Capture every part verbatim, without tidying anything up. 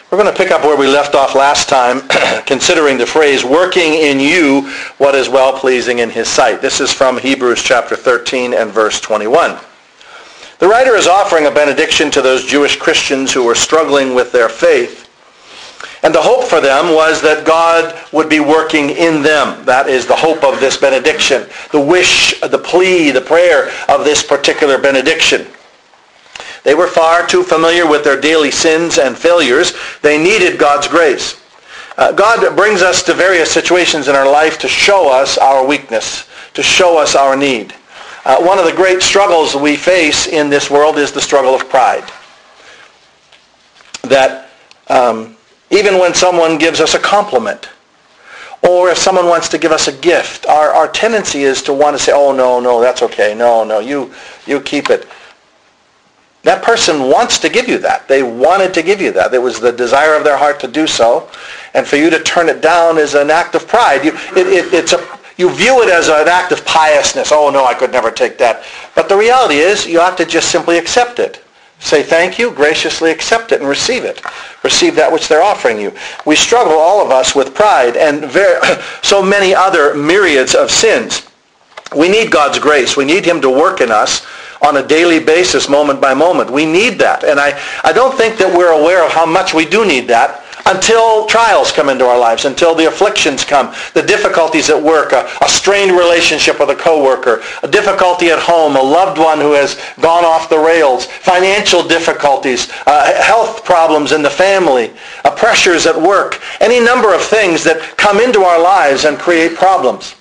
We're going to pick up where we left off last time, considering the phrase, working in you what is well-pleasing in his sight. This is from Hebrews chapter thirteen and verse twenty-one. The writer is offering a benediction to those Jewish Christians who were struggling with their faith. And the hope for them was that God would be working in them. That is the hope of this benediction, the wish, the plea, the prayer of this particular benediction. They were far too familiar with their daily sins and failures. They needed God's grace. Uh, God brings us to various situations in our life to show us our weakness, to show us our need. Uh, one of the great struggles we face in this world is the struggle of pride. That um, even when someone gives us a compliment, or if someone wants to give us a gift, our, our tendency is to want to say, oh, no, no, that's okay. No, no, you, you keep it. That person wants to give you that. They wanted to give you that. It was the desire of their heart to do so. And for you to turn it down is an act of pride. You, it, it, it's a, you view it as an act of piousness. Oh, no, I could never take that. But the reality is you ought to just simply accept it. Say thank you, graciously accept it, and receive it. Receive that which they're offering you. We struggle, all of us, with pride and very, so many other myriads of sins. We need God's grace. We need him to work in us on a daily basis, moment by moment. We need that. And I, I don't think that we're aware of how much we do need that until trials come into our lives, until the afflictions come, the difficulties at work, a, a strained relationship with a coworker, a difficulty at home, a loved one who has gone off the rails, financial difficulties, uh, health problems in the family, uh, pressures at work, any number of things that come into our lives and create problems.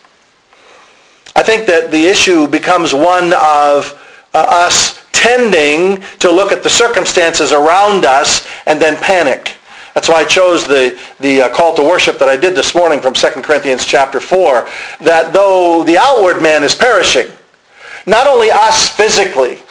I think that the issue becomes one of Uh, us tending to look at the circumstances around us and then panic. That's why I chose the, the uh, call to worship that I did this morning from Second Corinthians chapter four, that though the outward man is perishing, not only us physically,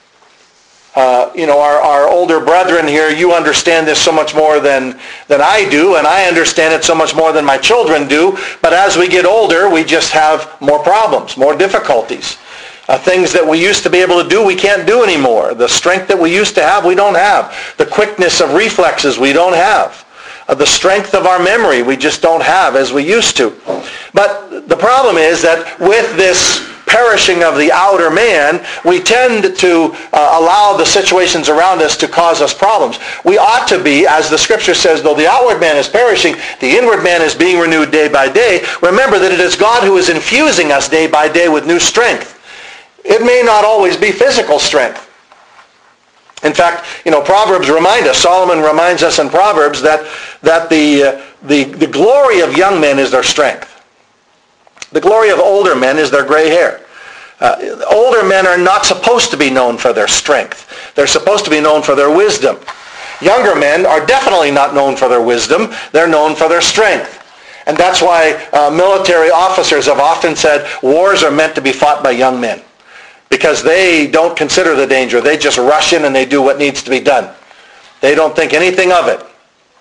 uh, you know, our, our older brethren here, you understand this so much more than, than I do, and I understand it so much more than my children do, but as we get older, we just have more problems, more difficulties. Uh, things that we used to be able to do, we can't do anymore. The strength that we used to have, we don't have. The quickness of reflexes, we don't have. Uh, the strength of our memory, we just don't have as we used to. But the problem is that with this perishing of the outer man, we tend to uh, allow the situations around us to cause us problems. We ought to be, as the scripture says, though the outward man is perishing, the inward man is being renewed day by day. Remember that it is God who is infusing us day by day with new strength. It may not always be physical strength. In fact, you know, Proverbs remind us, Solomon reminds us in Proverbs that, that the, uh, the, the glory of young men is their strength. The glory of older men is their gray hair. Uh, older men are not supposed to be known for their strength. They're supposed to be known for their wisdom. Younger men are definitely not known for their wisdom. They're known for their strength. And that's why uh, military officers have often said wars are meant to be fought by young men, because they don't consider the danger. They just rush in and they do what needs to be done. They don't think anything of it.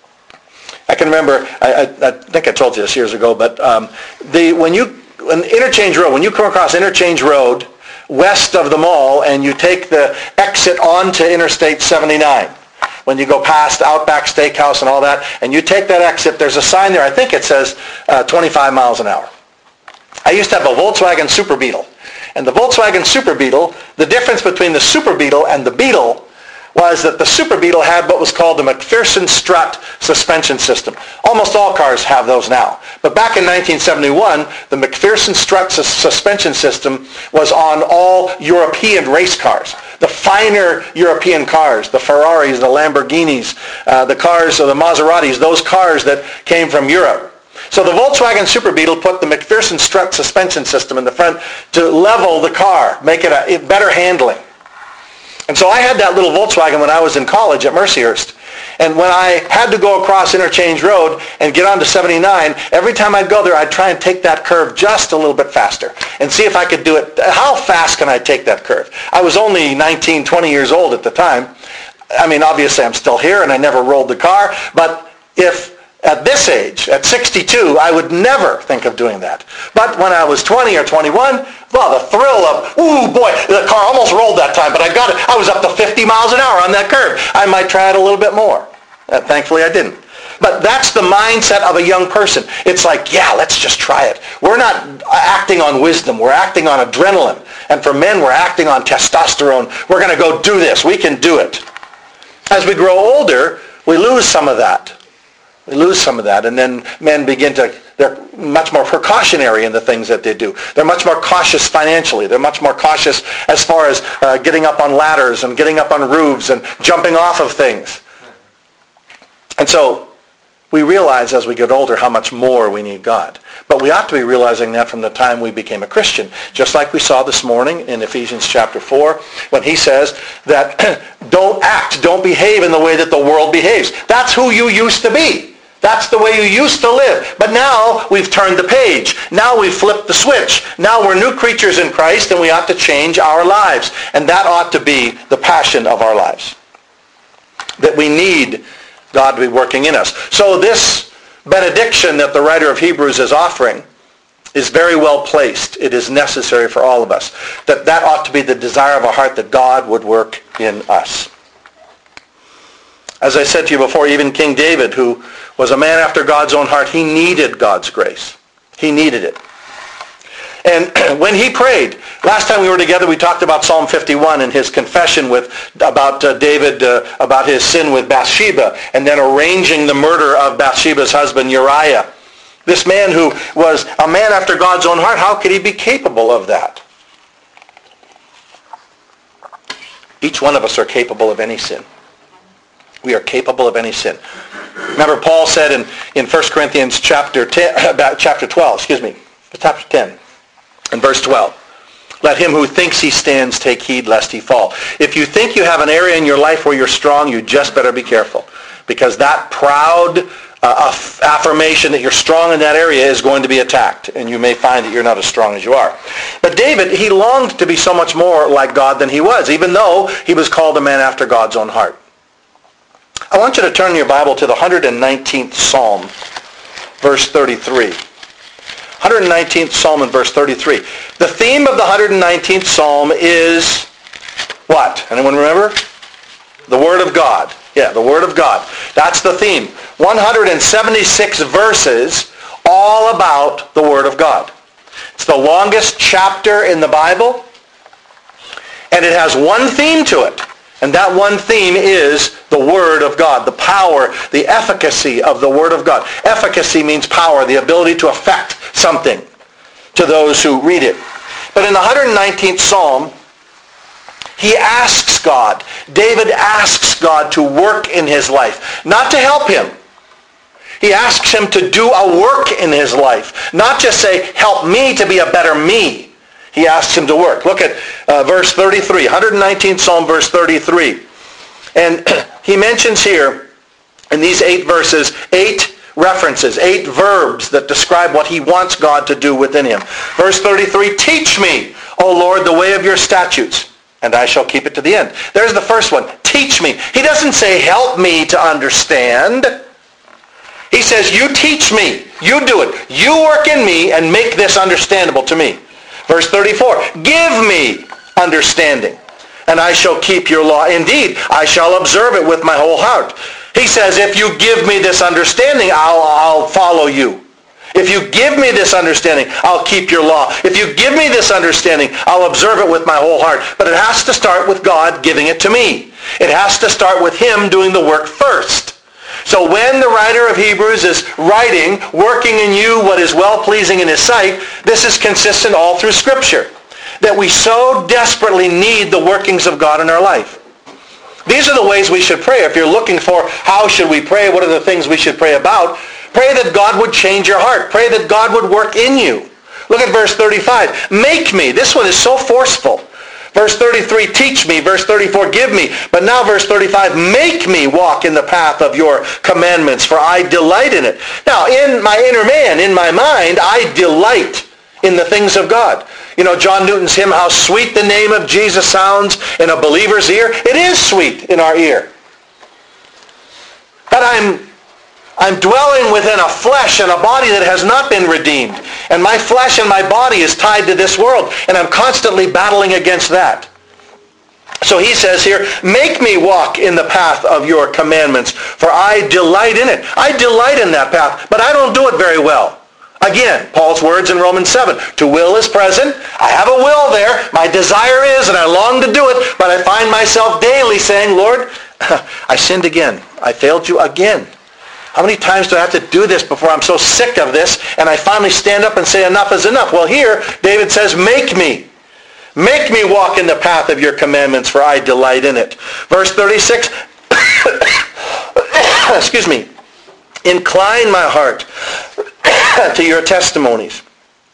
I can remember, I, I, I think I told you this years ago, but um, the when you, when Interchange Road, when you come across Interchange Road west of the mall and you take the exit onto Interstate seventy-nine, when you go past Outback Steakhouse and all that, and you take that exit, there's a sign there, I think it says uh, twenty-five miles an hour. I used to have a Volkswagen Super Beetle. And the Volkswagen Super Beetle, the difference between the Super Beetle and the Beetle was that the Super Beetle had what was called the McPherson strut suspension system. Almost all cars have those now. But back in nineteen seventy-one, the McPherson strut sus- suspension system was on all European race cars. The finer European cars, the Ferraris, the Lamborghinis, uh, the cars, or the Maseratis, those cars that came from Europe. So the Volkswagen Super Beetle put the McPherson strut suspension system in the front to level the car, make it a better handling. And so I had that little Volkswagen when I was in college at Mercyhurst. And when I had to go across Interchange Road and get onto seventy-nine, every time I'd go there, I'd try and take that curve just a little bit faster and see if I could do it. How fast can I take that curve? I was only nineteen, twenty years old at the time. I mean, obviously I'm still here and I never rolled the car, but if at this age, at sixty-two, I would never think of doing that. But when I was twenty or twenty-one, well, the thrill of, ooh, boy, the car almost rolled that time, but I got it. I was up to fifty miles an hour on that curve. I might try it a little bit more. Uh, thankfully I didn't. But that's the mindset of a young person. It's like, yeah, let's just try it. We're not acting on wisdom. We're acting on adrenaline. And for men, we're acting on testosterone. We're going to go do this. We can do it. As we grow older, we lose some of that. We lose some of that. And then men begin to, they're much more precautionary in the things that they do. They're much more cautious financially. They're much more cautious as far as uh, getting up on ladders and getting up on roofs and jumping off of things. And so we realize as we get older how much more we need God. But we ought to be realizing that from the time we became a Christian. Just like we saw this morning in Ephesians chapter four, when he says that don't act, don't behave in the way that the world behaves. That's who you used to be. That's the way you used to live. But now we've turned the page. Now we've flipped the switch. Now we're new creatures in Christ and we ought to change our lives. And that ought to be the passion of our lives. That we need God to be working in us. So this benediction that the writer of Hebrews is offering is very well placed. It is necessary for all of us. That that ought to be the desire of our heart, that God would work in us. As I said to you before, even King David, who was a man after God's own heart, he needed God's grace. He needed it. And when he prayed, last time we were together, we talked about Psalm fifty-one and his confession with about uh, David, uh, about his sin with Bathsheba, and then arranging the murder of Bathsheba's husband Uriah. This man who was a man after God's own heart, how could he be capable of that? Each one of us are capable of any sin. We are capable of any sin. Remember, Paul said in, in First Corinthians chapter ten, about chapter twelve, excuse me, chapter ten, and verse twelve. Let him who thinks he stands take heed lest he fall. If you think you have an area in your life where you're strong, you just better be careful. Because that proud uh, affirmation that you're strong in that area is going to be attacked. And you may find that you're not as strong as you are. But David, he longed to be so much more like God than he was, even though he was called a man after God's own heart. I want you to turn your Bible to the one hundred nineteenth Psalm, verse thirty-three. one hundred nineteenth Psalm and verse thirty-three. The theme of the one hundred nineteenth Psalm is what? Anyone remember? The Word of God. Yeah, the Word of God. That's the theme. one hundred seventy-six verses all about the Word of God. It's the longest chapter in the Bible, and it has one theme to it. And that one theme is the Word of God, the power, the efficacy of the Word of God. Efficacy means power, the ability to affect something to those who read it. But in the one hundred nineteenth Psalm, he asks God, David asks God to work in his life, not to help him. He asks him to do a work in his life, not just say, help me to be a better me. He asks him to work. Look at uh, verse thirty-three, one hundred nineteenth Psalm, verse thirty-three. And he mentions here, in these eight verses, eight references, eight verbs that describe what he wants God to do within him. Verse thirty-three, teach me, O Lord, the way of your statutes, and I shall keep it to the end. There's the first one, teach me. He doesn't say, help me to understand. He says, you teach me. You do it. You work in me and make this understandable to me. Verse thirty-four, give me understanding, and I shall keep your law. Indeed, I shall observe it with my whole heart. He says, if you give me this understanding, I'll, I'll follow you. If you give me this understanding, I'll keep your law. If you give me this understanding, I'll observe it with my whole heart. But it has to start with God giving it to me. It has to start with him doing the work first. So when the writer of Hebrews is writing, working in you what is well-pleasing in his sight, this is consistent all through Scripture, that we so desperately need the workings of God in our life. These are the ways we should pray. If you're looking for how should we pray, what are the things we should pray about, pray that God would change your heart. Pray that God would work in you. Look at verse thirty-five. Make me. This one is so forceful. Verse thirty-three, teach me. Verse thirty-four, give me. But now verse thirty-five, make me walk in the path of your commandments, for I delight in it. Now, in my inner man, in my mind, I delight in the things of God. You know, John Newton's hymn, how sweet the name of Jesus sounds in a believer's ear. It is sweet in our ear. But I'm I'm dwelling within a flesh and a body that has not been redeemed. And my flesh and my body is tied to this world. And I'm constantly battling against that. So he says here, make me walk in the path of your commandments, for I delight in it. I delight in that path, but I don't do it very well. Again, Paul's words in Romans seven, to will is present. I have a will there. My desire is, and I long to do it, but I find myself daily saying, Lord, I sinned again. I failed you again. How many times do I have to do this before I'm so sick of this, and I finally stand up and say enough is enough? Well, here, David says, make me. Make me walk in the path of your commandments, for I delight in it. Verse thirty-six, excuse me, incline my heart to your testimonies.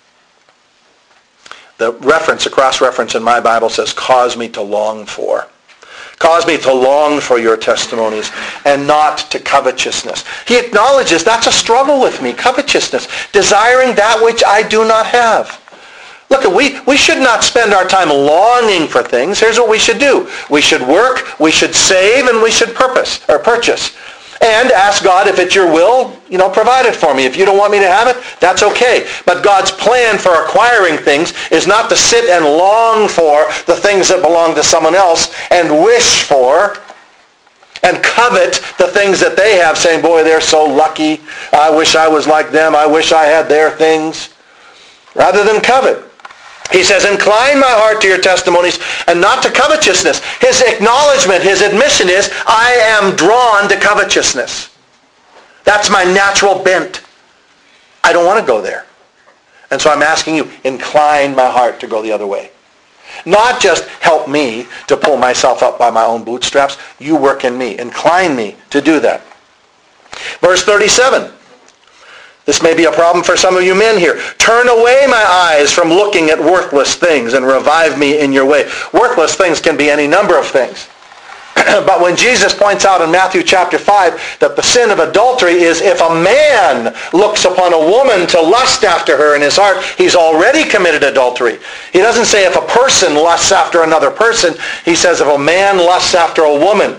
The reference, a cross-reference in my Bible says, cause me to long for. Cause me to long for your testimonies and not to covetousness. He acknowledges that's a struggle with me, covetousness, desiring that which I do not have. Look, we, we should not spend our time longing for things. Here's what we should do. We should work, we should save, and we should purpose or purchase. And ask God, if it's your will, you know, provide it for me. If you don't want me to have it, that's okay. But God's plan for acquiring things is not to sit and long for the things that belong to someone else and wish for and covet the things that they have, saying, boy, they're so lucky. I wish I was like them. I wish I had their things. Rather than covet. He says, incline my heart to your testimonies and not to covetousness. His acknowledgement, his admission is, I am drawn to covetousness. That's my natural bent. I don't want to go there. And so I'm asking you, incline my heart to go the other way. Not just help me to pull myself up by my own bootstraps. You work in me. Incline me to do that. Verse thirty-seven. This may be a problem for some of you men here. Turn away my eyes from looking at worthless things and revive me in your way. Worthless things can be any number of things. But when Jesus points out in Matthew chapter five that the sin of adultery is if a man looks upon a woman to lust after her in his heart, he's already committed adultery. He doesn't say if a person lusts after another person. He says if a man lusts after a woman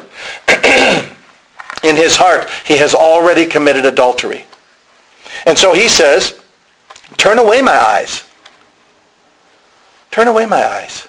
in his heart, he has already committed adultery. And so he says, turn away my eyes. Turn away my eyes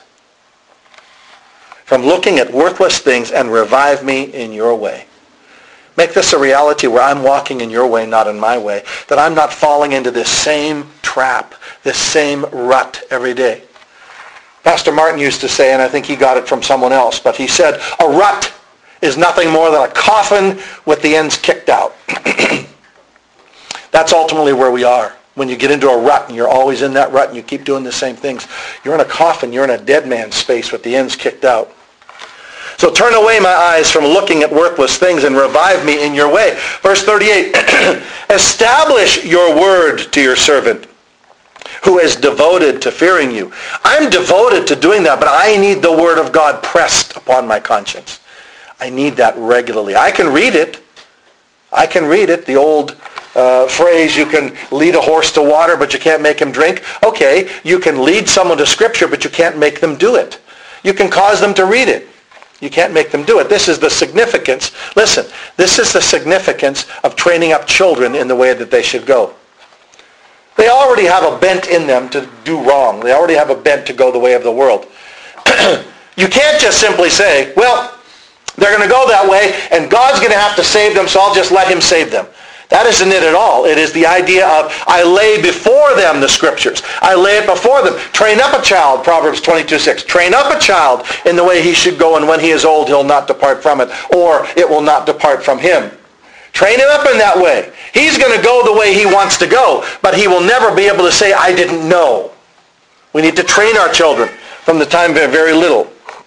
from looking at worthless things and revive me in your way. Make this a reality where I'm walking in your way, not in my way. That I'm not falling into this same trap, this same rut every day. Pastor Martin used to say, and I think he got it from someone else, but he said, a rut is nothing more than a coffin with the ends kicked out. That's ultimately where we are. When you get into a rut and you're always in that rut and you keep doing the same things, you're in a coffin, you're in a dead man's space with the ends kicked out. So turn away my eyes from looking at worthless things and revive me in your way. Verse thirty-eight, establish your word to your servant who is devoted to fearing you. I'm devoted to doing that, but I need the word of God pressed upon my conscience. I need that regularly. I can read it. I can read it, the old uh, phrase, you can lead a horse to water, but you can't make him drink. Okay, you can lead someone to Scripture, but you can't make them do it. You can cause them to read it. You can't make them do it. This is the significance. Listen, this is the significance of training up children in the way that they should go. They already have a bent in them to do wrong. They already have a bent to go the way of the world. You can't just simply say, well, they're going to go that way, and God's going to have to save them, so I'll just let him save them. That isn't it at all. It is the idea of, I lay before them the Scriptures. I lay it before them. Train up a child, Proverbs twenty-two six. Train up a child in the way he should go, and when he is old, he'll not depart from it, or it will not depart from him. Train him up in that way. He's going to go the way he wants to go, but he will never be able to say, I didn't know. We need to train our children from the time they're very little.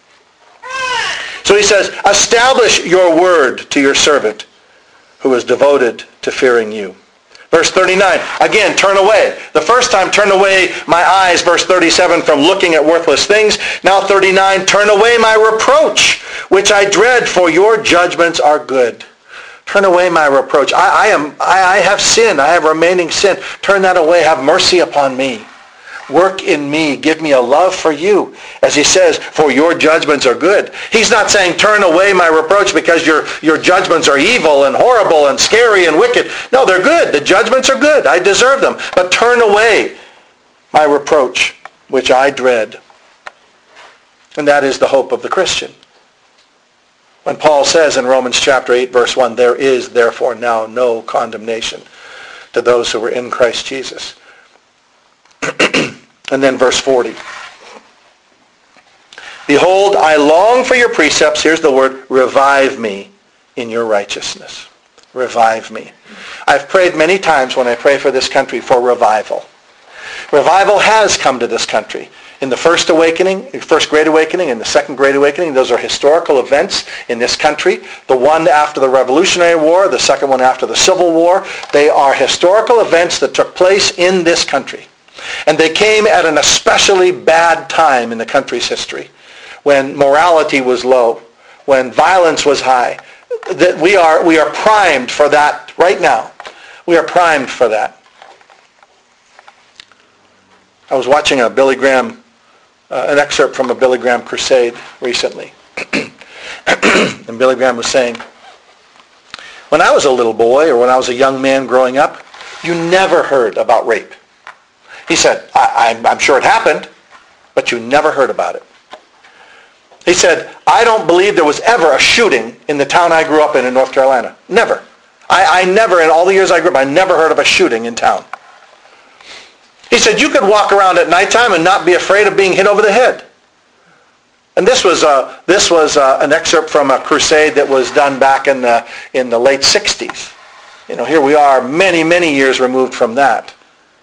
So he says, establish your word to your servant who is devoted to fearing you. Verse thirty-nine, again, turn away. The first time, turn away my eyes, verse thirty-seven, from looking at worthless things. Now thirty-nine, turn away my reproach, which I dread, for your judgments are good. Turn away my reproach. I, I am. I, I have sin. I have remaining sin. Turn that away. Have mercy upon me. Work in me. Give me a love for you. As he says, for your judgments are good. He's not saying turn away my reproach because your, your judgments are evil and horrible and scary and wicked. No, they're good. The judgments are good. I deserve them. But turn away my reproach, which I dread. And that is the hope of the Christian. When Paul says in Romans chapter eight, verse one, there is therefore now no condemnation to those who were in Christ Jesus. And then verse forty. Behold, I long for your precepts. Here's the word, revive me in your righteousness. Revive me. I've prayed many times when I pray for this country for revival. Revival has come to this country. In the first awakening, the first Great Awakening, and the second Great Awakening, those are historical events in this country. The one after the Revolutionary War, the second one after the Civil War, they are historical events that took place in this country. And they came at an especially bad time in the country's history, when morality was low, when violence was high. That we are we are primed for that right now. We are primed for that. I was watching a Billy Graham Uh, an excerpt from a Billy Graham crusade recently. And Billy Graham was saying, when I was a little boy or when I was a young man growing up, you never heard about rape. He said, I, I'm, I'm sure it happened, but you never heard about it. He said, I don't believe there was ever a shooting in the town I grew up in in North Carolina. Never. I, I never, in all the years I grew up, I never heard of a shooting in town. He said, you could walk around at nighttime and not be afraid of being hit over the head. And this was uh, this was uh, an excerpt from a crusade that was done back in the, in the late sixties. You know, here we are many, many years removed from that.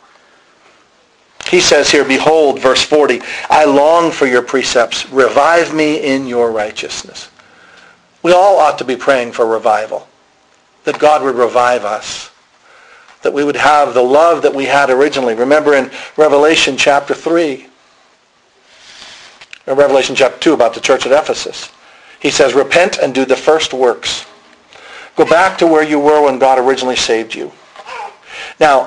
He says here, behold, verse forty, I long for your precepts. Revive me in your righteousness. We all ought to be praying for revival, that God would revive us, that we would have the love that we had originally. Remember in Revelation chapter three, or Revelation chapter two about the church at Ephesus, he says, repent and do the first works. Go back to where you were when God originally saved you. Now,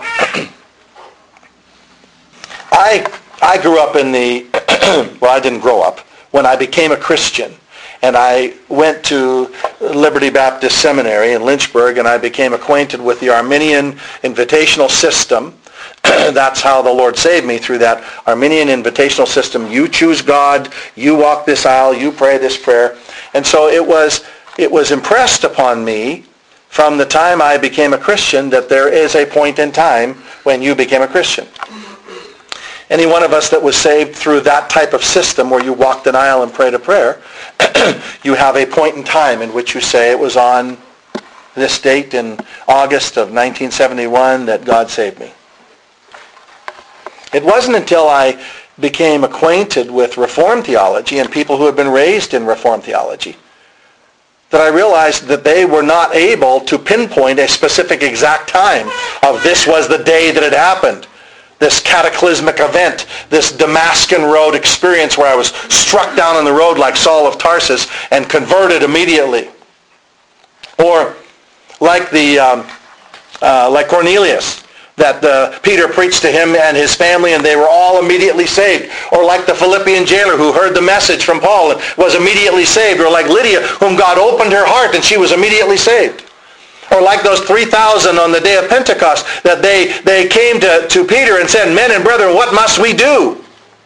I I grew up in the, well, I didn't grow up. When I became a Christian, and I went to Liberty Baptist Seminary in Lynchburg, and I became acquainted with the Arminian invitational system. That's how the Lord saved me, through that Arminian invitational system. You choose God, you walk this aisle, you pray this prayer. And so it was, it was impressed upon me from the time I became a Christian that there is a point in time when you became a Christian. Any one of us that was saved through that type of system where you walked an aisle and prayed a prayer, you have a point in time in which you say it was on this date in August of nineteen seventy-one that God saved me. It wasn't until I became acquainted with Reformed theology and people who had been raised in Reformed theology that I realized that they were not able to pinpoint a specific exact time of this was the day that it happened. This cataclysmic event, this Damascus Road experience where I was struck down on the road like Saul of Tarsus and converted immediately. Or like the um, uh, like Cornelius, that uh, Peter preached to him and his family and they were all immediately saved. Or like the Philippian jailer who heard the message from Paul and was immediately saved. Or like Lydia, whom God opened her heart and she was immediately saved. Or like those three thousand on the day of Pentecost, that they, they came to, to Peter and said, men and brethren, what must we do?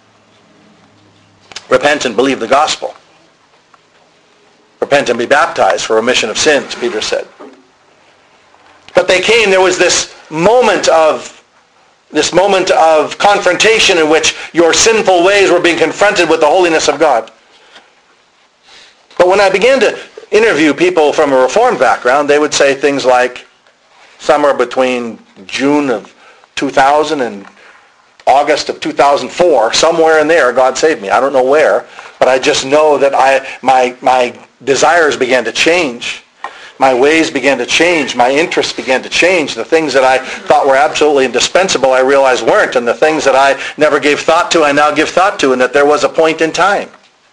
Repent and believe the gospel. Repent and be baptized for remission of sins, Peter said. But they came, there was this moment of this moment of confrontation in which your sinful ways were being confronted with the holiness of God. But when I began to interview people from a Reformed background, they would say things like, somewhere between June of two thousand and August of two thousand four, somewhere in there, God saved me. I don't know where, but I just know that I my my desires began to change. My ways began to change. My interests began to change. The things that I thought were absolutely indispensable, I realized weren't. And the things that I never gave thought to, I now give thought to, and that there was a point in time.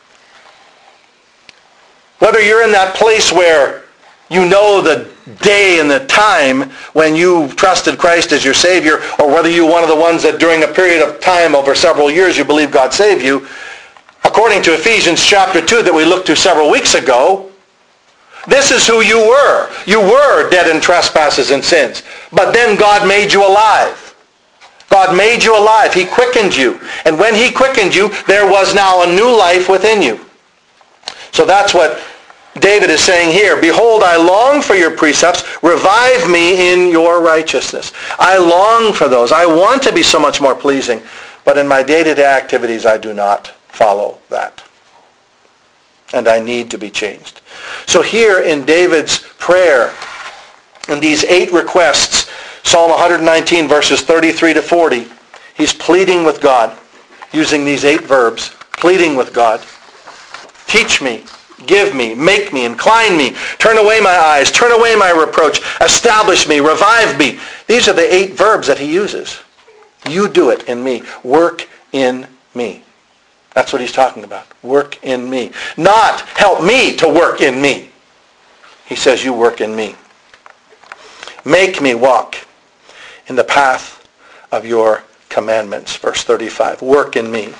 Whether you're in that place where you know the day and the time when you trusted Christ as your Savior, or whether you're one of the ones that during a period of time over several years you believe God saved you, according to Ephesians chapter two that we looked to several weeks ago, this is who you were. You were dead in trespasses and sins. But then God made you alive. God made you alive. He quickened you. And when He quickened you, there was now a new life within you. So that's what David is saying here, behold, I long for your precepts. Revive me in your righteousness. I long for those. I want to be so much more pleasing. But in my day-to-day activities, I do not follow that. And I need to be changed. So here in David's prayer, in these eight requests, Psalm one nineteen, verses thirty-three to forty, he's pleading with God, using these eight verbs, pleading with God. Teach me, give me, make me, incline me, turn away my eyes, turn away my reproach, establish me, revive me. These are the eight verbs that he uses. You do it in me. Work in me. That's what he's talking about. Work in me. Not help me to work in me. He says, you work in me. Make me walk in the path of your commandments. Verse thirty-five. Work in me.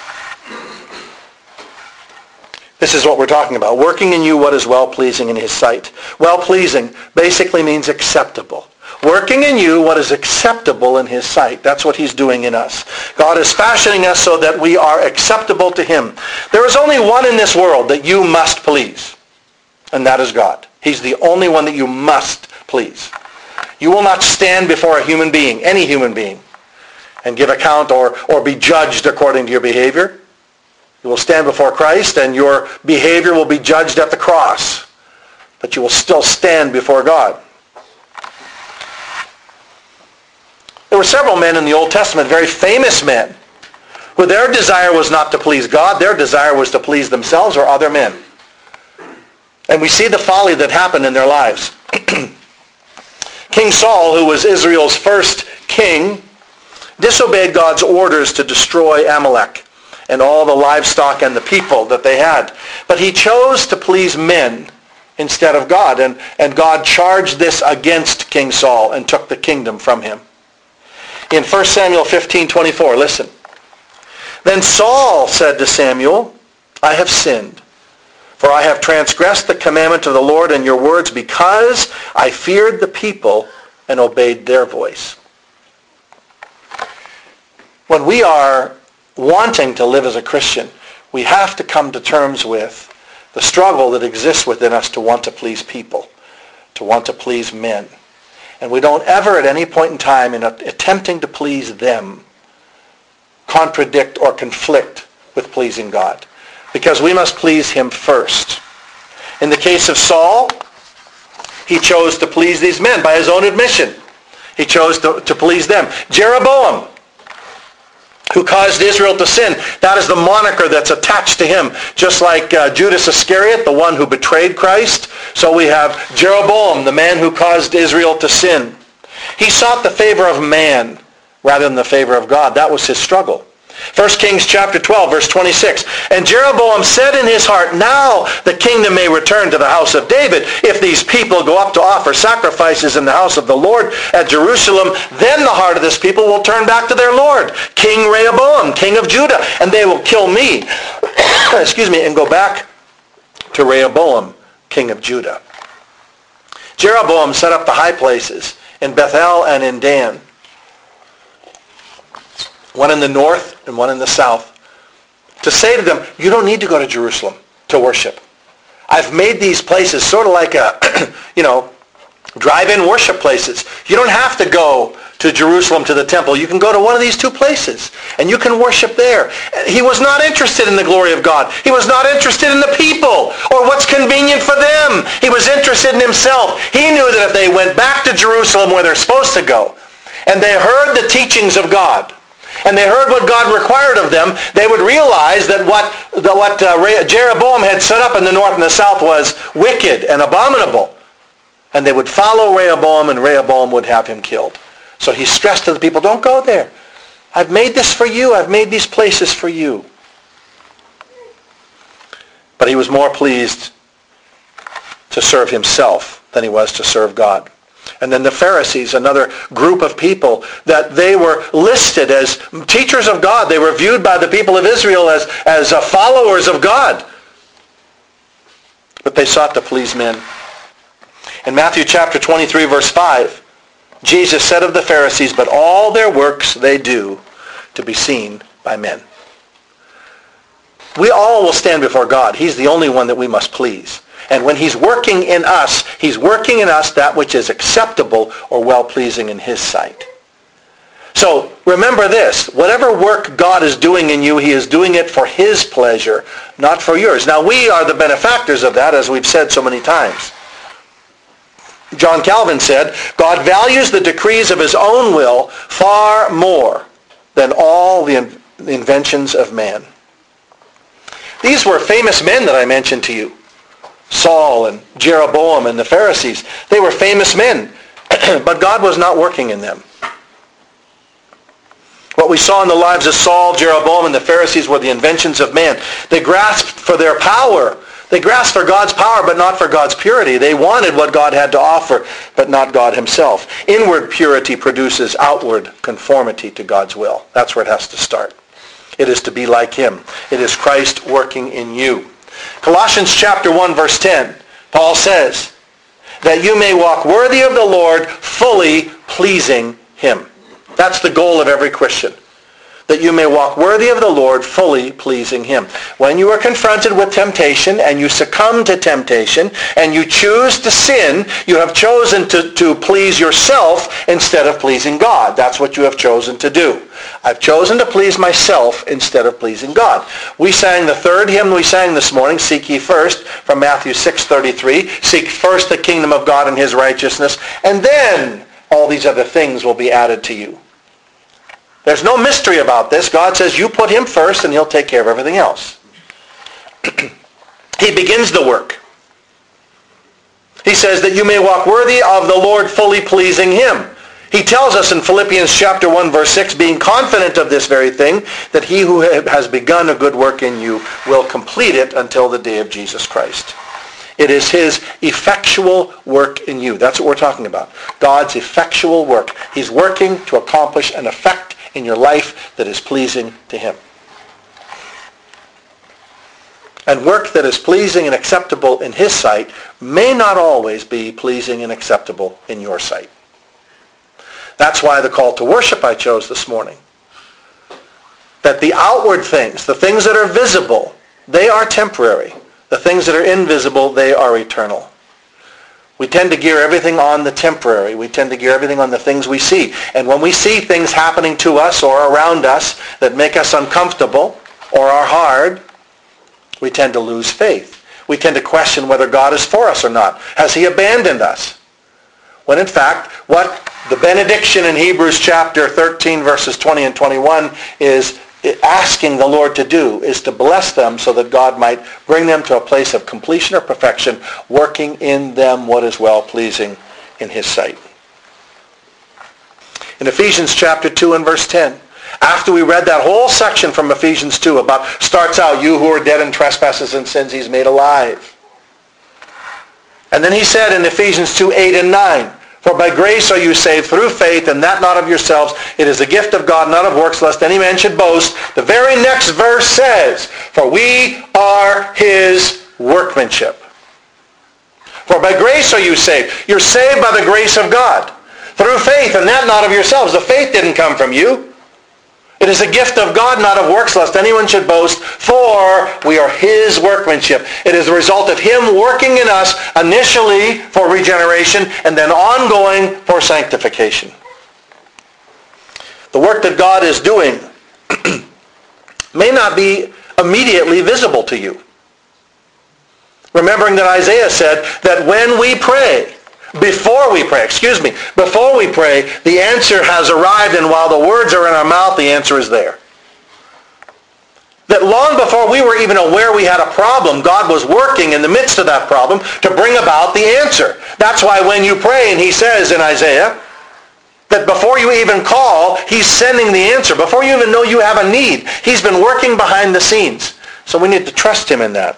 This is what we're talking about. Working in you what is well-pleasing in his sight. Well-pleasing basically means acceptable. Working in you what is acceptable in his sight. That's what he's doing in us. God is fashioning us so that we are acceptable to him. There is only one in this world that you must please, and that is God. He's the only one that you must please. You will not stand before a human being, any human being, and give account or, or be judged according to your behavior. You will stand before Christ and your behavior will be judged at the cross. But you will still stand before God. There were several men in the Old Testament, very famous men, who their desire was not to please God. Their desire was to please themselves or other men. And we see the folly that happened in their lives. King Saul, who was Israel's first king, disobeyed God's orders to destroy Amalek and all the livestock and the people that they had. But he chose to please men instead of God. And, and God charged this against King Saul and took the kingdom from him. In First Samuel fifteen twenty-four, listen. Then Saul said to Samuel, I have sinned, for I have transgressed the commandment of the Lord and your words because I feared the people and obeyed their voice. When we are wanting to live as a Christian, we have to come to terms with the struggle that exists within us to want to please people, to want to please men. And we don't ever at any point in time in attempting to please them contradict or conflict with pleasing God. Because we must please him first. In the case of Saul, he chose to please these men by his own admission. He chose to, to please them. Jeroboam, who caused Israel to sin, that is the moniker that's attached to him. Just like uh, Judas Iscariot, the one who betrayed Christ, so we have Jeroboam, the man who caused Israel to sin. He sought the favor of man rather than the favor of God. That was his struggle. First Kings chapter twelve, verse twenty-six. And Jeroboam said in his heart, now the kingdom may return to the house of David. If these people go up to offer sacrifices in the house of the Lord at Jerusalem, then the heart of this people will turn back to their Lord, King Rehoboam, king of Judah, and they will kill me, excuse me, and go back to Rehoboam, king of Judah. Jeroboam set up the high places in Bethel and in Dan, one in the north and one in the south, to say to them, you don't need to go to Jerusalem to worship. I've made these places sort of like a, you know, drive-in worship places. You don't have to go to Jerusalem to the temple. You can go to one of these two places, and you can worship there. He was not interested in the glory of God. He was not interested in the people or what's convenient for them. He was interested in himself. He knew that if they went back to Jerusalem where they're supposed to go, and they heard the teachings of God, and they heard what God required of them, they would realize that what, that what uh, Jeroboam had set up in the north and the south was wicked and abominable. And they would follow Rehoboam, and Rehoboam would have him killed. So he stressed to the people, don't go there. I've made this for you. I've made these places for you. But he was more pleased to serve himself than he was to serve God. And then the Pharisees, another group of people that they were listed as teachers of God. They were viewed by the people of Israel as, as uh, followers of God. But they sought to please men. In Matthew chapter twenty-three, verse five, Jesus said of the Pharisees, but all their works they do to be seen by men. We all will stand before God. He's the only one that we must please. And when he's working in us, he's working in us that which is acceptable or well-pleasing in his sight. So remember this, whatever work God is doing in you, he is doing it for his pleasure, not for yours. Now we are the benefactors of that, as we've said so many times. John Calvin said, God values the decrees of his own will far more than all the inventions of man. These were famous men that I mentioned to you. Saul and Jeroboam and the Pharisees. They were famous men, but God was not working in them. What we saw in the lives of Saul, Jeroboam, and the Pharisees were the inventions of man. They grasped for their power. They grasped for God's power, but not for God's purity. They wanted what God had to offer, but not God himself. Inward purity produces outward conformity to God's will. That's where it has to start. It is to be like him. It is Christ working in you. Colossians chapter one, verse ten, Paul says, that you may walk worthy of the Lord, fully pleasing him. That's the goal of every Christian. That you may walk worthy of the Lord, fully pleasing him. When you are confronted with temptation and you succumb to temptation and you choose to sin, you have chosen to, to please yourself instead of pleasing God. That's what you have chosen to do. I've chosen to please myself instead of pleasing God. We sang the third hymn we sang this morning, Seek Ye First, from Matthew six thirty-three. Seek first the kingdom of God and his righteousness, and then all these other things will be added to you. There's no mystery about this. God says you put him first and he'll take care of everything else. He begins the work. He says that you may walk worthy of the Lord, fully pleasing him. He tells us in Philippians chapter one, verse six, being confident of this very thing, that he who has begun a good work in you will complete it until the day of Jesus Christ. It is his effectual work in you. That's what we're talking about. God's effectual work. He's working to accomplish an effect in your life that is pleasing to him. And work that is pleasing and acceptable in his sight may not always be pleasing and acceptable in your sight. That's why the call to worship I chose this morning. That the outward things, the things that are visible, they are temporary. The things that are invisible, they are eternal. We tend to gear everything on the temporary. We tend to gear everything on the things we see. And when we see things happening to us or around us that make us uncomfortable or are hard, we tend to lose faith. We tend to question whether God is for us or not. Has he abandoned us? When in fact, what the benediction in Hebrews chapter thirteen, verses twenty and twenty-one is asking the Lord to do is to bless them so that God might bring them to a place of completion or perfection, working in them what is well-pleasing in his sight. In Ephesians chapter two and verse ten, after we read that whole section from Ephesians two about, starts out, you who are dead in trespasses and sins he's made alive. And then he said in Ephesians two, eight and nine, for by grace are you saved through faith, and that not of yourselves. It is the gift of God, not of works, lest any man should boast. The very next verse says, for we are his workmanship. For by grace are you saved. You're saved by the grace of God. Through faith, and that not of yourselves. The faith didn't come from you. It is a gift of God, not of works, lest anyone should boast, for we are his workmanship. It is the result of him working in us initially for regeneration and then ongoing for sanctification. The work that God is doing may not be immediately visible to you. Remembering that Isaiah said that when we pray, Before we pray, excuse me, before we pray, the answer has arrived, and while the words are in our mouth, the answer is there. That long before we were even aware we had a problem, God was working in the midst of that problem to bring about the answer. That's why when you pray, and he says in Isaiah, that before you even call, he's sending the answer. Before you even know you have a need, he's been working behind the scenes. So we need to trust him in that.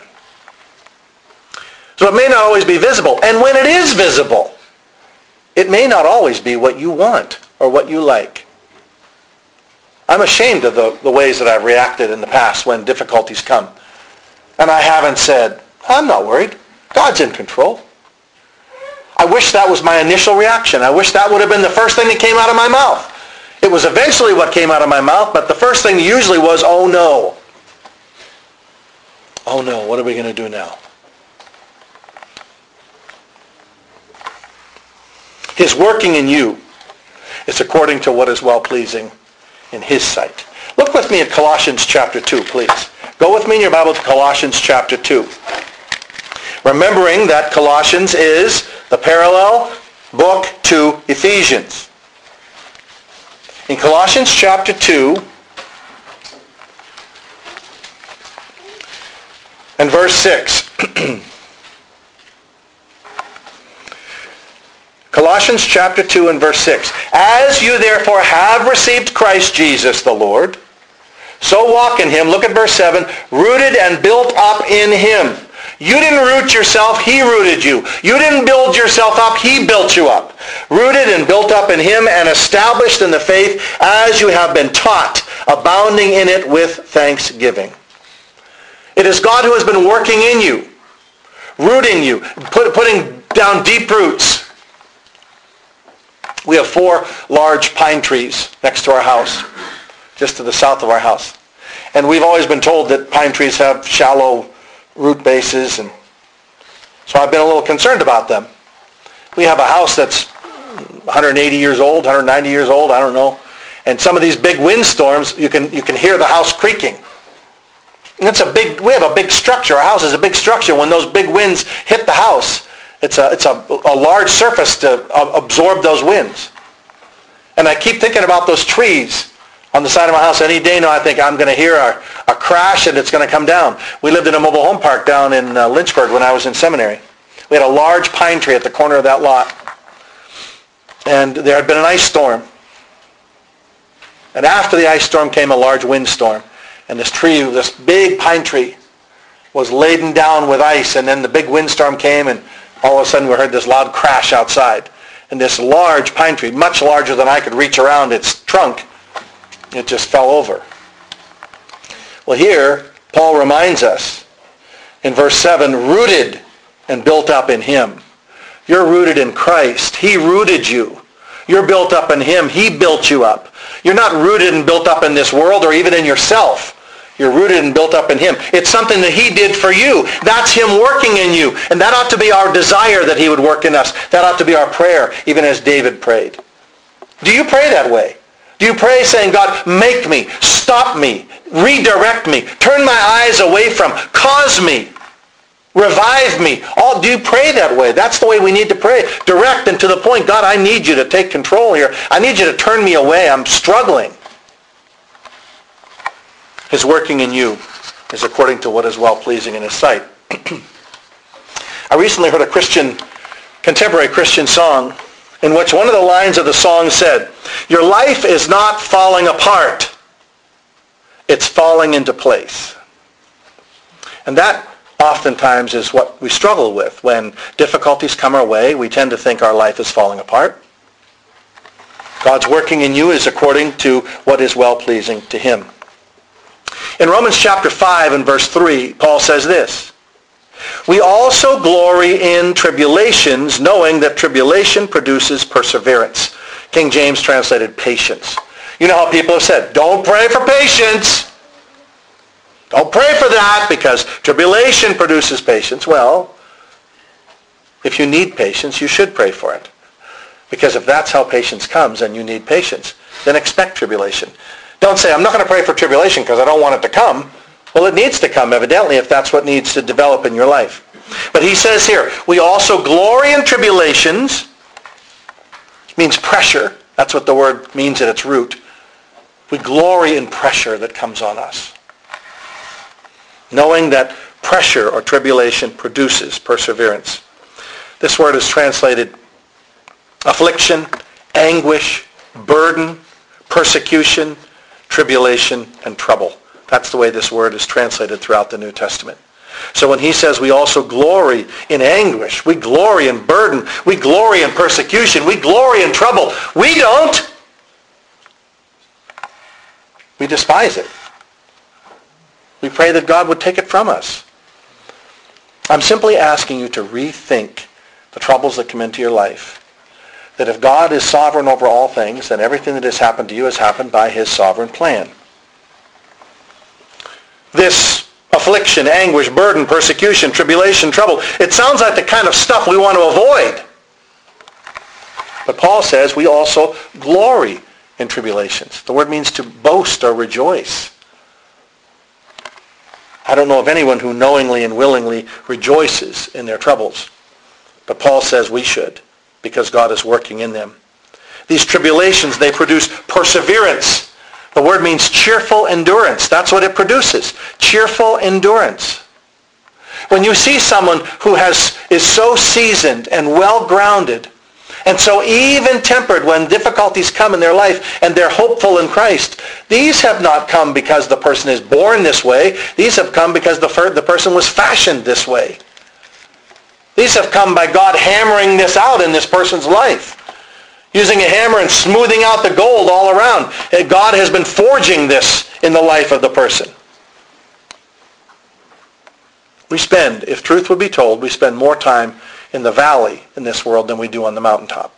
So it may not always be visible. And when it is visible, it may not always be what you want or what you like. I'm ashamed of the, the ways that I've reacted in the past when difficulties come. And I haven't said, I'm not worried. God's in control. I wish that was my initial reaction. I wish that would have been the first thing that came out of my mouth. It was eventually what came out of my mouth, but the first thing usually was, oh no. Oh no, what are we going to do now? His working in you is according to what is well-pleasing in His sight. Look with me at Colossians chapter two, please. Go with me in your Bible to Colossians chapter two. Remembering that Colossians is the parallel book to Ephesians. In Colossians chapter two and verse six. Colossians chapter two and verse six. As you therefore have received Christ Jesus the Lord, so walk in Him. Look at verse seven. Rooted and built up in Him. You didn't root yourself, He rooted you. You didn't build yourself up, He built you up. Rooted and built up in Him and established in the faith as you have been taught, abounding in it with thanksgiving. It is God who has been working in you, rooting you, put, putting down deep roots. We have four large pine trees next to our house, just to the south of our house. And we've always been told that pine trees have shallow root bases, and so I've been a little concerned about them. We have a house that's one hundred eighty years old, one hundred ninety years old, I don't know. And some of these big windstorms, you can you can hear the house creaking. And it's a big, we have a big structure. Our house is a big structure. When those big winds hit the house, it's a it's a, a large surface to absorb those winds. And I keep thinking about those trees on the side of my house. Any day now I think I'm going to hear a, a crash and it's going to come down. We lived in a mobile home park down in uh, Lynchburg when I was in seminary. We had a large pine tree at the corner of that lot. And there had been an ice storm. And after the ice storm came a large windstorm. And this tree, this big pine tree, was laden down with ice. And then the big windstorm came, and all of a sudden we heard this loud crash outside. And this large pine tree, much larger than I could reach around its trunk, it just fell over. Well, here, Paul reminds us in verse seven, rooted and built up in Him. You're rooted in Christ. He rooted you. You're built up in Him. He built you up. You're not rooted and built up in this world or even in yourself. You're rooted and built up in Him. It's something that He did for you. That's Him working in you. And that ought to be our desire, that He would work in us. That ought to be our prayer, even as David prayed. Do you pray that way? Do you pray saying, God, make me, stop me, redirect me, turn my eyes away from, cause me, revive me? All, do you pray that way? That's the way we need to pray. Direct and to the point. God, I need you to take control here. I need you to turn me away. I'm struggling. His working in you is according to what is well-pleasing in His sight. I recently heard a Christian, contemporary Christian song in which one of the lines of the song said, your life is not falling apart. It's falling into place. And that oftentimes is what we struggle with. When difficulties come our way, we tend to think our life is falling apart. God's working in you is according to what is well-pleasing to Him. In Romans chapter five and verse three, Paul says this, we also glory in tribulations, knowing that tribulation produces perseverance. King James translated patience. You know how people have said, don't pray for patience. Don't pray for that because tribulation produces patience. Well, if you need patience, you should pray for it. Because if that's how patience comes and you need patience, then expect tribulation. Don't say, I'm not going to pray for tribulation because I don't want it to come. Well, it needs to come, evidently, if that's what needs to develop in your life. But he says here, we also glory in tribulations. It means pressure. That's what the word means at its root. We glory in pressure that comes on us. Knowing that pressure or tribulation produces perseverance. This word is translated affliction, anguish, burden, persecution, tribulation, and trouble. That's the way this word is translated throughout the New Testament. So when he says we also glory in anguish, we glory in burden, we glory in persecution, we glory in trouble, we don't. We despise it. We pray that God would take it from us. I'm simply asking you to rethink the troubles that come into your life. That if God is sovereign over all things, then everything that has happened to you has happened by His sovereign plan. This affliction, anguish, burden, persecution, tribulation, trouble, it sounds like the kind of stuff we want to avoid. But Paul says we also glory in tribulations. The word means to boast or rejoice. I don't know of anyone who knowingly and willingly rejoices in their troubles. But Paul says we should, because God is working in them. These tribulations, they produce perseverance. The word means cheerful endurance. That's what it produces. Cheerful endurance. When you see someone who has is so seasoned and well-grounded and so even-tempered when difficulties come in their life and they're hopeful in Christ, these have not come because the person is born this way. These have come because the, the person was fashioned this way. These have come by God hammering this out in this person's life. Using a hammer and smoothing out the gold all around. God has been forging this in the life of the person. We spend, if truth would be told, we spend more time in the valley in this world than we do on the mountaintop.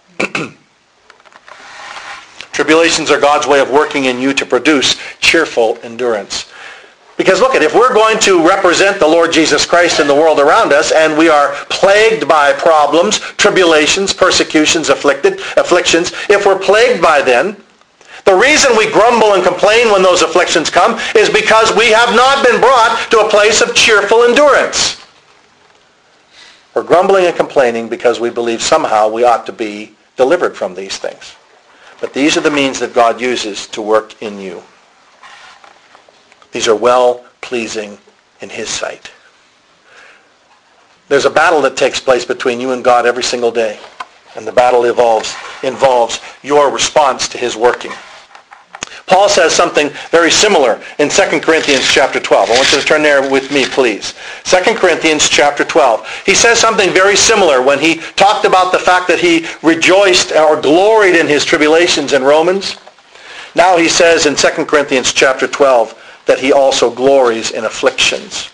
Tribulations are God's way of working in you to produce cheerful endurance. Because look at, if we're going to represent the Lord Jesus Christ in the world around us, and we are plagued by problems, tribulations, persecutions, afflicted, afflictions, if we're plagued by them, the reason we grumble and complain when those afflictions come is because we have not been brought to a place of cheerful endurance. We're grumbling and complaining because we believe somehow we ought to be delivered from these things. But these are the means that God uses to work in you. These are well-pleasing in his sight. There's a battle that takes place between you and God every single day. And the battle involves, involves your response to his working. Paul says something very similar in Second Corinthians chapter twelve. I want you to turn there with me, please. Second Corinthians chapter twelve. He says something very similar when he talked about the fact that he rejoiced or gloried in his tribulations in Romans. Now he says in Second Corinthians chapter twelve that he also glories in afflictions.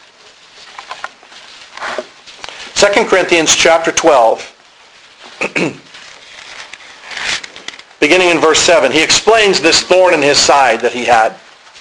Second Corinthians chapter twelve, beginning in verse seven, he explains this thorn in his side that he had.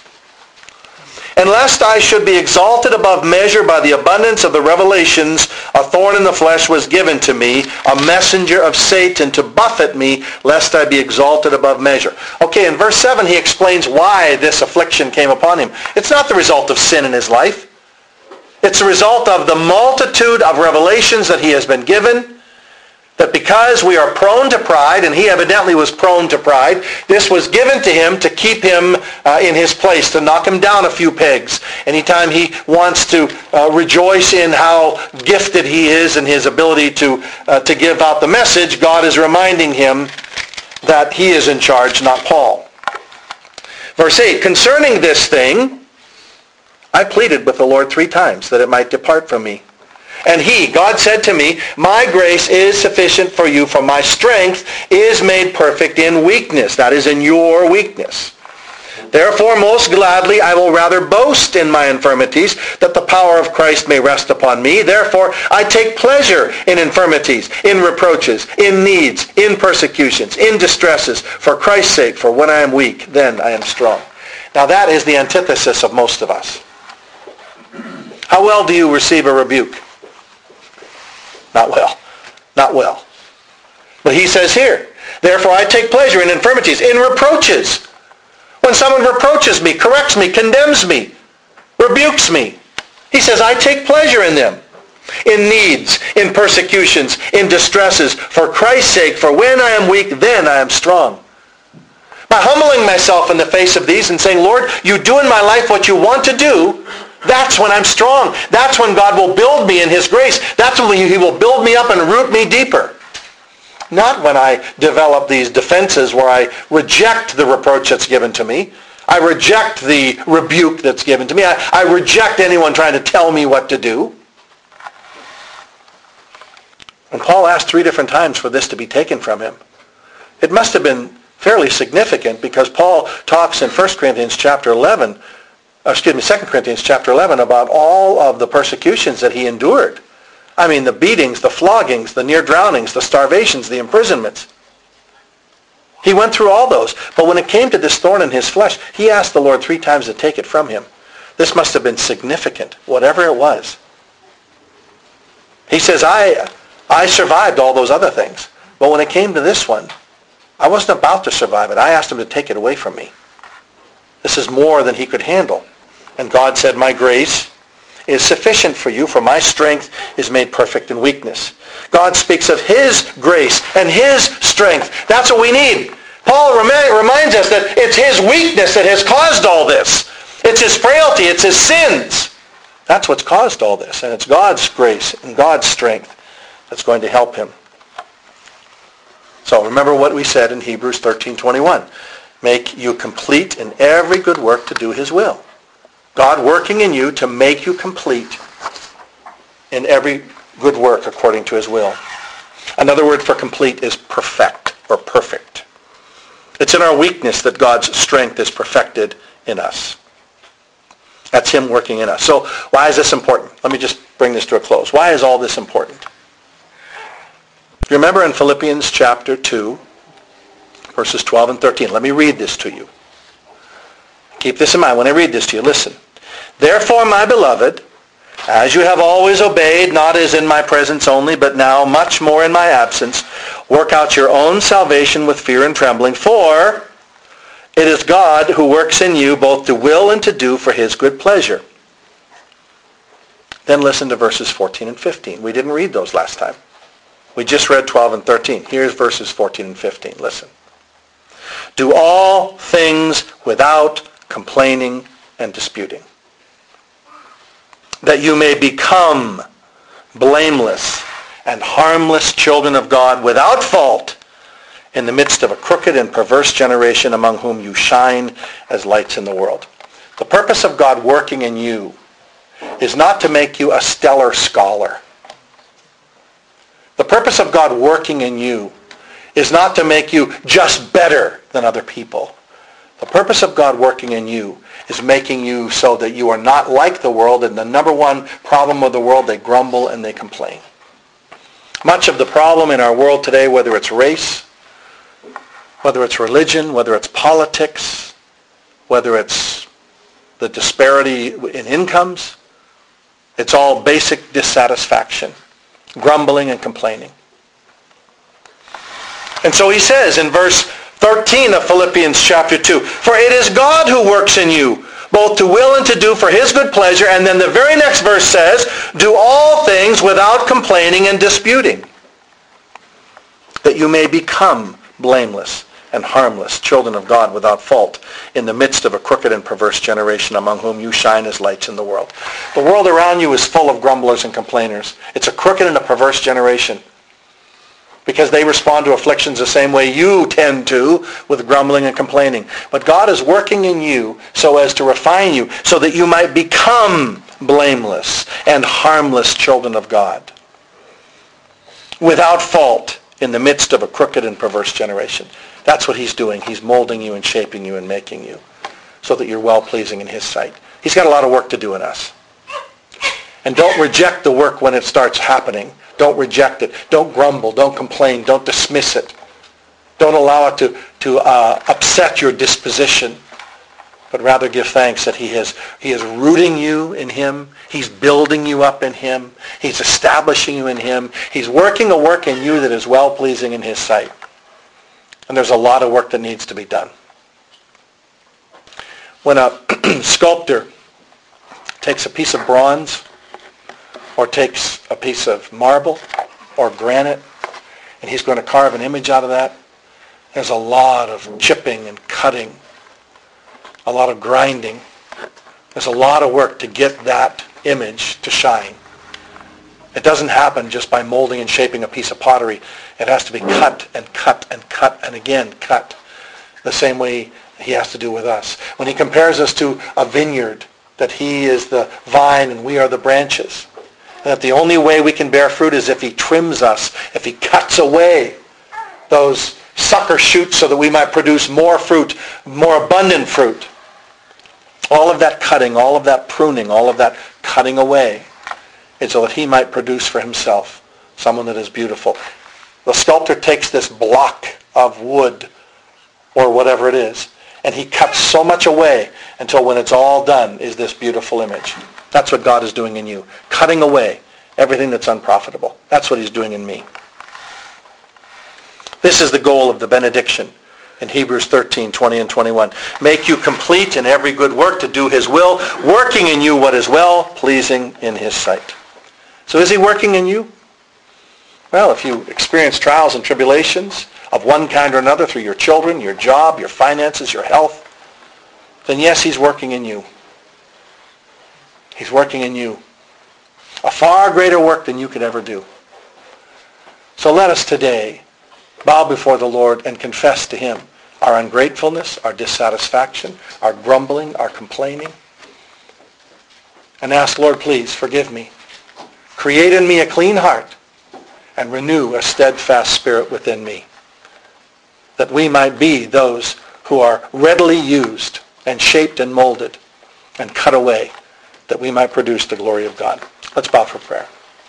And lest I should be exalted above measure by the abundance of the revelations, a thorn in the flesh was given to me, a messenger of Satan to buffet me, lest I be exalted above measure. Okay, in verse seven he explains why this affliction came upon him. It's not the result of sin in his life. It's the result of the multitude of revelations that he has been given. That because we are prone to pride, and he evidently was prone to pride, this was given to him to keep him uh, in his place, to knock him down a few pegs. Anytime he wants to uh, rejoice in how gifted he is and his ability to, uh, to give out the message, God is reminding him that he is in charge, not Paul. Verse eight, concerning this thing, I pleaded with the Lord three times that it might depart from me. And he, God said to me, my grace is sufficient for you, for my strength is made perfect in weakness. That is, in your weakness. Therefore, most gladly, I will rather boast in my infirmities, that the power of Christ may rest upon me. Therefore, I take pleasure in infirmities, in reproaches, in needs, in persecutions, in distresses, for Christ's sake, for when I am weak, then I am strong. Now that is the antithesis of most of us. How well do you receive a rebuke? Not well. Not well. But he says here, therefore I take pleasure in infirmities, in reproaches. When someone reproaches me, corrects me, condemns me, rebukes me, he says, I take pleasure in them. In needs, in persecutions, in distresses, for Christ's sake, for when I am weak, then I am strong. By humbling myself in the face of these and saying, Lord, you do in my life what you want to do, that's when I'm strong. That's when God will build me in his grace. That's when he will build me up and root me deeper. Not when I develop these defenses where I reject the reproach that's given to me. I reject the rebuke that's given to me. I, I reject anyone trying to tell me what to do. And Paul asked three different times for this to be taken from him. It must have been fairly significant because Paul talks in First Corinthians chapter eleven excuse me, Second Corinthians chapter eleven about all of the persecutions that he endured. I mean, the beatings, the floggings, the near drownings, the starvations, the imprisonments. He went through all those. But when it came to this thorn in his flesh, he asked the Lord three times to take it from him. This must have been significant, whatever it was. He says, I, I survived all those other things. But when it came to this one, I wasn't about to survive it. I asked him to take it away from me. This is more than he could handle. And God said, my grace is sufficient for you, for my strength is made perfect in weakness. God speaks of his grace and his strength. That's what we need. Paul rem- reminds us that it's his weakness that has caused all this. It's his frailty. It's his sins. That's what's caused all this. And it's God's grace and God's strength that's going to help him. So remember what we said in Hebrews thirteen twenty-one. Make you complete in every good work to do his will. God working in you to make you complete in every good work according to his will. Another word for complete is perfect or perfect. It's in our weakness that God's strength is perfected in us. That's him working in us. So why is this important? Let me just bring this to a close. Why is all this important? Remember in Philippians chapter two, verses twelve and thirteen. Let me read this to you. Keep this in mind when I read this to you. Listen. Therefore, my beloved, as you have always obeyed, not as in my presence only, but now much more in my absence, work out your own salvation with fear and trembling, for it is God who works in you both to will and to do for his good pleasure. Then listen to verses fourteen and fifteen. We didn't read those last time. We just read twelve and thirteen. Here's verses fourteen and fifteen. Listen. Do all things without complaining and disputing, that you may become blameless and harmless children of God without fault in the midst of a crooked and perverse generation among whom you shine as lights in the world. The purpose of God working in you is not to make you a stellar scholar. The purpose of God working in you is not to make you just better than other people. The purpose of God working in you is making you so that you are not like the world, and the number one problem of the world, they grumble and they complain. Much of the problem in our world today, whether it's race, whether it's religion, whether it's politics, whether it's the disparity in incomes, it's all basic dissatisfaction, grumbling and complaining. And so he says in verse thirteen of Philippians chapter two, for it is God who works in you, both to will and to do for his good pleasure. And then the very next verse says, do all things without complaining and disputing, that you may become blameless and harmless, children of God without fault, in the midst of a crooked and perverse generation among whom you shine as lights in the world. The world around you is full of grumblers and complainers. It's a crooked and a perverse generation, because they respond to afflictions the same way you tend to, with grumbling and complaining. But God is working in you so as to refine you, so that you might become blameless and harmless children of God, without fault in the midst of a crooked and perverse generation. That's what he's doing. He's molding you and shaping you and making you so that you're well-pleasing in his sight. He's got a lot of work to do in us. And don't reject the work when it starts happening. Don't reject it. Don't grumble. Don't complain. Don't dismiss it. Don't allow it to, to uh, upset your disposition, but rather give thanks that he is, he is rooting you in him. He's building you up in him. He's establishing you in him. He's working a work in you that is well-pleasing in his sight. And there's a lot of work that needs to be done. When a sculptor takes a piece of bronze or takes a piece of marble or granite and he's going to carve an image out of that, there's a lot of chipping and cutting, a lot of grinding. There's a lot of work to get that image to shine. It doesn't happen just by molding and shaping a piece of pottery. It has to be cut and cut and cut and again cut, the same way he has to do with us. When he compares us to a vineyard, that he is the vine and we are the branches, and that the only way we can bear fruit is if he trims us, if he cuts away those sucker shoots so that we might produce more fruit, more abundant fruit. All of that cutting, all of that pruning, all of that cutting away, is so that he might produce for himself someone that is beautiful. The sculptor takes this block of wood or whatever it is, and he cuts so much away until when it's all done is this beautiful image. That's what God is doing in you, cutting away everything that's unprofitable. That's what he's doing in me. This is the goal of the benediction in Hebrews thirteen, twenty and twenty-one. Make you complete in every good work to do his will, working in you what is well, pleasing in his sight. So is he working in you? Well, if you experience trials and tribulations of one kind or another through your children, your job, your finances, your health, then yes, he's working in you. He's working in you. A far greater work than you could ever do. So let us today bow before the Lord and confess to him our ungratefulness, our dissatisfaction, our grumbling, our complaining. And ask, Lord, please forgive me. Create in me a clean heart and renew a steadfast spirit within me, that we might be those who are readily used and shaped and molded and cut away, that we might produce the glory of God. Let's bow for prayer.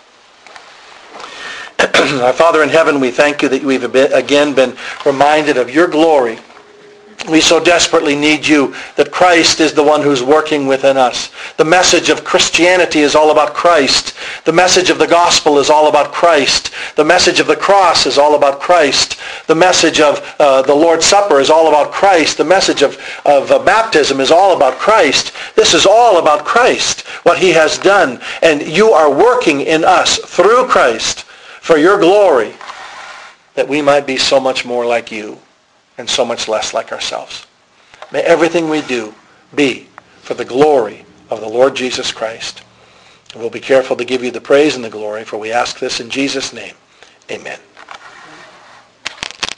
Our Father in heaven, we thank you that we've again been reminded of your glory. We so desperately need you, that Christ is the one who's working within us. The message of Christianity is all about Christ. The message of the gospel is all about Christ. The message of the cross is all about Christ. The message of uh, the Lord's Supper is all about Christ. The message of, of uh, baptism is all about Christ. This is all about Christ, what he has done. And you are working in us through Christ for your glory, that we might be so much more like you and so much less like ourselves. May everything we do be for the glory of the Lord Jesus Christ. And we'll be careful to give you the praise and the glory, for we ask this in Jesus' name. Amen.